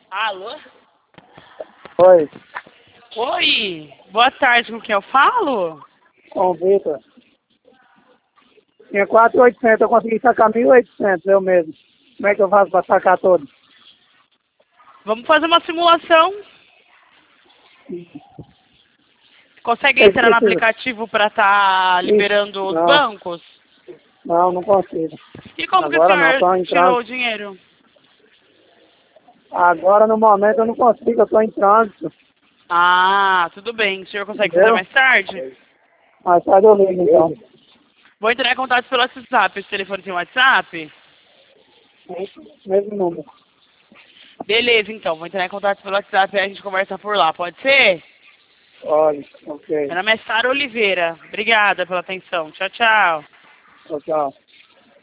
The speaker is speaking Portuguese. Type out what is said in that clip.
Alô? Oi, Oi, boa tarde, com quem eu falo? com o Vitor. Tinha 4.800, eu consegui sacar 1.800 eu mesmo. Como é que eu faço para sacar todo? Vamos fazer uma simulação. Consegue Vocês entrar no precisam? aplicativo para estar liberando os Não, bancos? não consigo. E como que o Agora não, senhor estou em tirou o trânsito. dinheiro? Agora no momento eu não consigo, eu estou em trânsito. Ah, tudo bem. O senhor consegue fazer Entendeu? mais tarde? Mas sai eu ligo então. Vou entrar em contato pelo WhatsApp. Esse telefone tem WhatsApp? Mesmo número. Beleza, então. Vou entrar em contato pelo WhatsApp e a gente conversa por lá. Pode ser? Olha, ok. Meu nome é Sara Oliveira. Obrigada pela atenção. Tchau, tchau. Tchau, tchau.